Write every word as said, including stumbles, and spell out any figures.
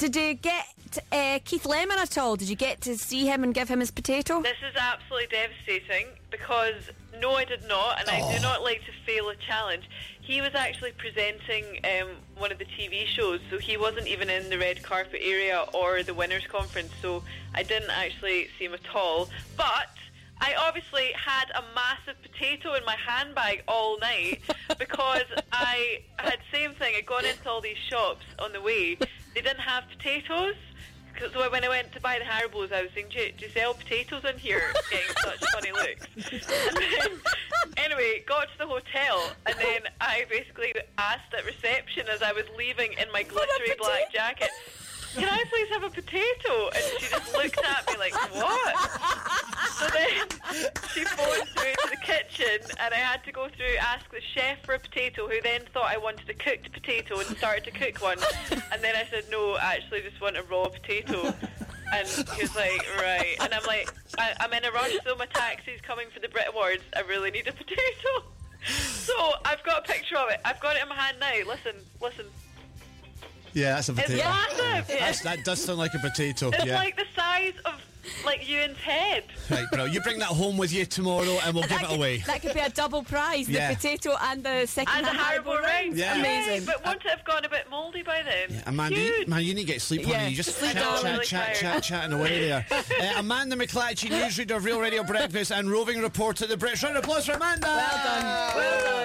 did you get uh, Keith Lemon at all? Did you get to see him and give him his potato? This is absolutely devastating because no, I did not, and oh. I do not like to fail a challenge. He was actually presenting um, one of the T V shows, so he wasn't even in the red carpet area or the winners' conference, so I didn't actually see him at all. But I obviously had a massive potato in my handbag all night because I had, same thing, I'd gone into all these shops on the way. They didn't have potatoes. So when I went to buy the Haribos, I was saying, do, do you sell potatoes in here? Getting such funny looks. And then, anyway, got to the hotel, and then I basically asked at reception as I was leaving in my glittery black jacket, can I please have a potato? And she just looked at me like, what? So then she phoned through to the kitchen, and I had to go through, ask the chef for a potato, who then thought I wanted a cooked potato and started to cook one. And then I said, no, I actually just want a raw potato. And he was like, right. And I'm like, I, I'm in a rush, so my taxi's coming for the Brit Awards. I really need a potato. So I've got a picture of it. I've got it in my hand now. Listen, listen. Yeah, that's a potato. It's massive. Yeah. That's, that does sound like a potato. It's yeah. like the size of like Ewan's head. Right, bro. You bring that home with you tomorrow, and we'll and give it could, away. That could be a double prize: yeah. the potato and the second and the Haribo ring. Yeah. Amazing. But won't it have gone a bit mouldy by then? Yeah. Amanda, you, man, you need to get sleep, honey. Yeah. You just Sleep chat, on. chat, really chat, tired. chat, chatting away there. uh, Amanda McClatchy, newsreader of Real Radio Breakfast and roving reporter at the British. Round of applause for Amanda. Well done. Well done.